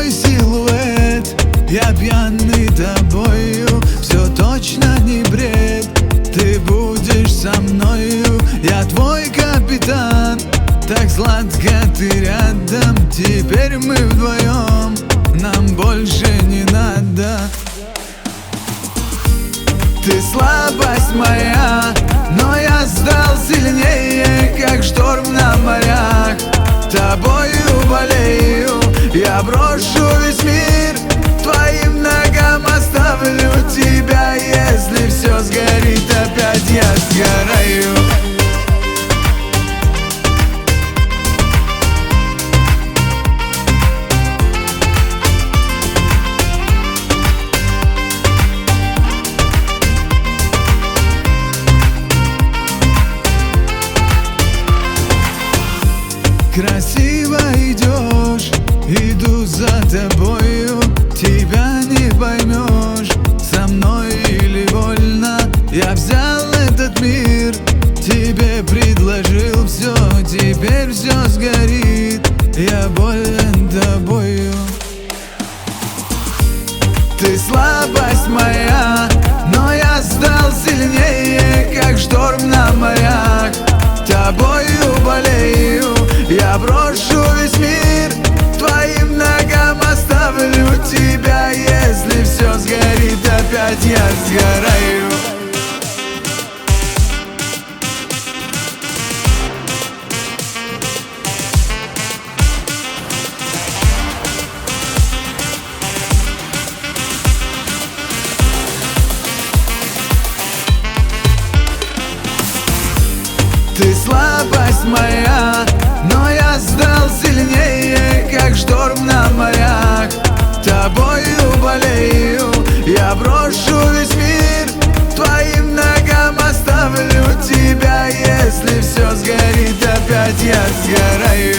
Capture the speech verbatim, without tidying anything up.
твой силуэт, я пьяный тобою, все точно не бред. Ты будешь со мною, я твой капитан. Так сладко ты рядом, теперь мы вдвоем, нам больше не надо. Ты слабость моя, но я стал сильнее, как шторм на морях. Тобою болею, я брошу весь мир, твоим ногам оставлю тебя. Если все сгорит опять, я сгораю. Красиво идешь, иду за тобою, тебя не поймешь, со мной или вольно. Я взял этот мир, тебе предложил все, теперь все сгорит, я болен тобою. Ты слабость моя, но я стал сильнее, как шторм на морях. Тобою болею, я брошу весь мир, твоим ногам оставлю тебя. Если все сгорит опять, я сгораю. Ты слабость моя, но я стал сильнее, как шторм на морях. Тобою болею, я брошу весь мир, твоим ногам оставлю тебя. Если все сгорит опять, я сгораю.